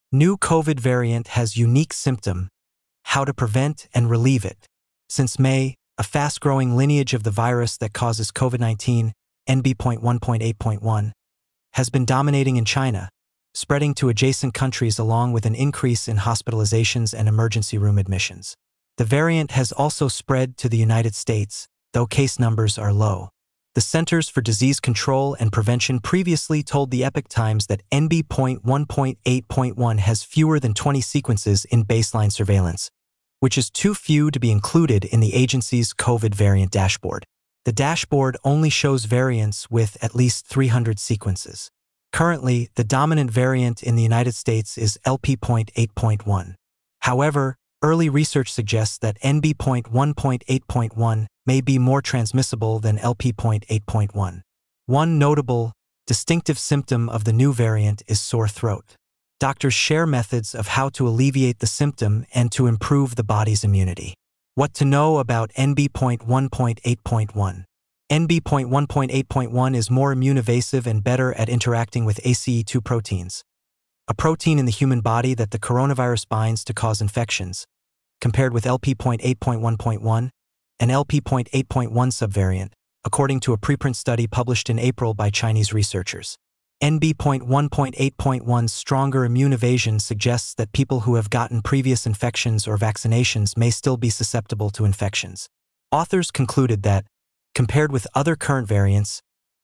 New COVID variant has unique symptom. How to prevent and relieve it. Since May, a fast-growing lineage of the virus that causes COVID-19, NB.1.8.1, has been dominating in China, spreading to adjacent countries along with an increase in hospitalizations and emergency room admissions. The variant has also spread to the United States, though case numbers are low. The Centers for Disease Control and Prevention previously told the Epoch Times that NB.1.8.1 has fewer than 20 sequences in baseline surveillance, which is too few to be included in the agency's COVID variant dashboard. The dashboard only shows variants with at least 300 sequences. Currently, the dominant variant in the United States is LP.8.1. However, early research suggests that NB.1.8.1 may be more transmissible than LP.8.1. One notable, distinctive symptom of the new variant is sore throat. Doctors share methods of how to alleviate the symptom and to improve the body's immunity. What to know about NB.1.8.1. NB.1.8.1 is more immune-evasive and better at interacting with ACE2 proteins, a protein in the human body that the coronavirus binds to cause infections, compared with LP.8.1.1, an LP.8.1 subvariant, according to a preprint study published in April by Chinese researchers. NB.1.8.1's stronger immune evasion suggests that people who have gotten previous infections or vaccinations may still be susceptible to infections. Authors concluded that, compared with other current variants,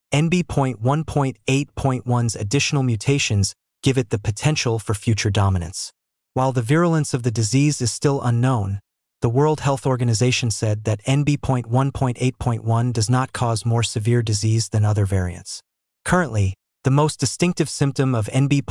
NB.1.8.1's additional mutations give it the potential for future dominance. While the virulence of the disease is still unknown, the World Health Organization said that NB.1.8.1 does not cause more severe disease than other variants. Currently, the most distinctive symptom of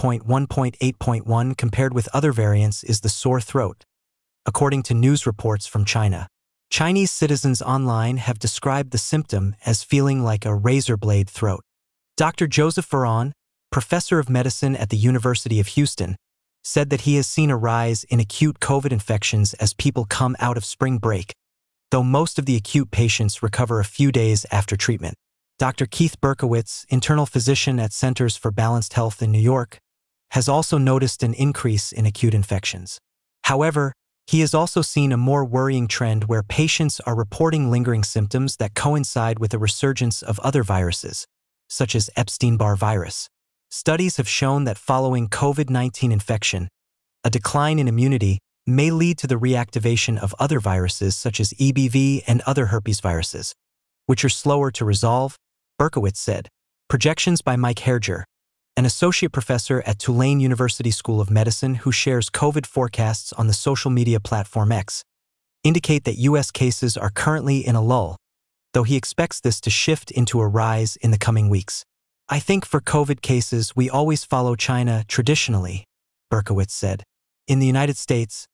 NB.1.8.1 compared with other variants is the sore throat, according to news reports from China. Chinese citizens online have described the symptom as feeling like a razor blade throat. Dr. Joseph Veron, professor of medicine at the University of Houston, said that he has seen a rise in acute COVID infections as people come out of spring break, though most of the acute patients recover a few days after treatment. Dr. Keith Berkowitz, internal physician at Centers for Balanced Health in New York, has also noticed an increase in acute infections. However, he has also seen a more worrying trend where patients are reporting lingering symptoms that coincide with a resurgence of other viruses, such as Epstein-Barr virus. Studies have shown that following COVID-19 infection, a decline in immunity may lead to the reactivation of other viruses such as EBV and other herpes viruses, which are slower to resolve, Berkowitz said. Projections by Mike Herger, an associate professor at Tulane University School of Medicine who shares COVID forecasts on the social media platform X, indicate that U.S. cases are currently in a lull, though he expects this to shift into a rise in the coming weeks. I think for COVID cases, we always follow China traditionally, Berkowitz said. In the United States,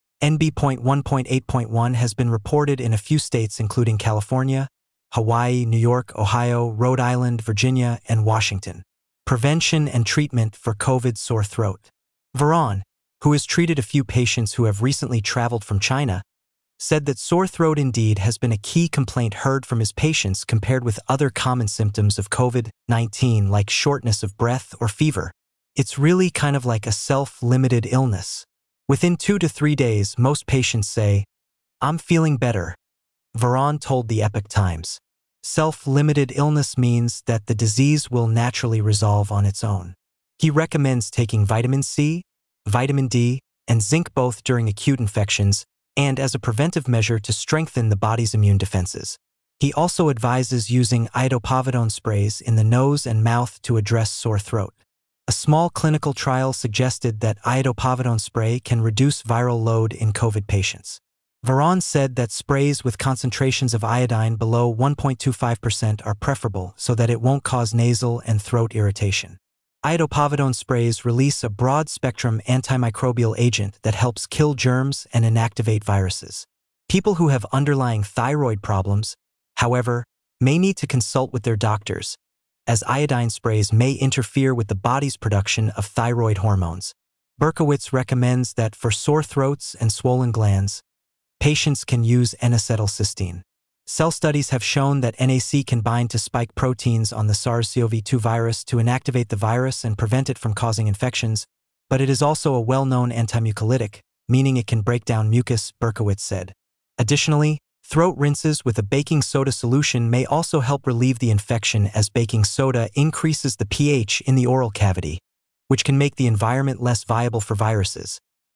NB.1.8.1 has been reported in a few states including California, Hawaii, New York, Ohio, Rhode Island, Virginia, and Washington. Prevention and treatment for COVID sore throat. Veron, who has treated a few patients who have recently traveled from China, said that sore throat indeed has been a key complaint heard from his patients compared with other common symptoms of COVID-19 like shortness of breath or fever. It's really kind of like a self-limited illness. Within 2 to 3 days, most patients say, "I'm feeling better," Veron told the Epoch Times. Self-limited illness means that the disease will naturally resolve on its own. He recommends taking vitamin C, vitamin D, and zinc both during acute infections and as a preventive measure to strengthen the body's immune defenses. He also advises using iodopovidone sprays in the nose and mouth to address sore throat. A small clinical trial suggested that iodopovidone spray can reduce viral load in COVID patients. Veron said that sprays with concentrations of iodine below 1.25% are preferable so that it won't cause nasal and throat irritation. Iodopovidone sprays release a broad-spectrum antimicrobial agent that helps kill germs and inactivate viruses. People who have underlying thyroid problems, however, may need to consult with their doctors, as iodine sprays may interfere with the body's production of thyroid hormones. Berkowitz recommends that for sore throats and swollen glands, patients can use N-acetylcysteine. Cell studies have shown that NAC can bind to spike proteins on the SARS-CoV-2 virus to inactivate the virus and prevent it from causing infections, but it is also a well-known antimucolytic, meaning it can break down mucus, Berkowitz said. Additionally, throat rinses with a baking soda solution may also help relieve the infection, as baking soda increases the pH in the oral cavity, which can make the environment less viable for viruses.